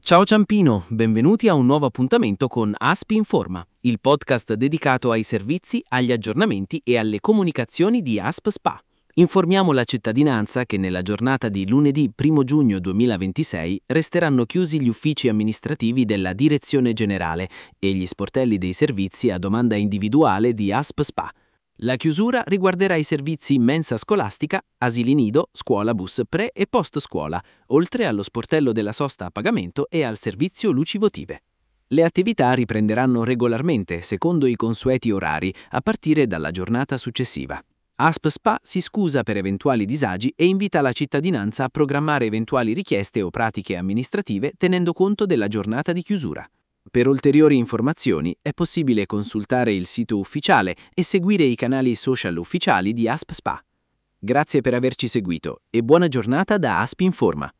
Ciao Ciampino, benvenuti a un nuovo appuntamento con ASP Informa, il podcast dedicato ai servizi, agli aggiornamenti e alle comunicazioni di ASP SpA. Informiamo la cittadinanza che nella giornata di lunedì 1 giugno 2026 resteranno chiusi gli uffici amministrativi della Direzione Generale e gli sportelli dei servizi a domanda individuale di ASP SpA. La chiusura riguarderà i servizi mensa scolastica, asili nido, scuola bus pre e post scuola, oltre allo sportello della sosta a pagamento e al servizio luci votive. Le attività riprenderanno regolarmente secondo i consueti orari a partire dalla giornata successiva. ASP SpA si scusa per eventuali disagi e invita la cittadinanza a programmare eventuali richieste o pratiche amministrative tenendo conto della giornata di chiusura. Per ulteriori informazioni è possibile consultare il sito ufficiale e seguire i canali social ufficiali di ASP SpA. Grazie per averci seguito e buona giornata da ASP Informa.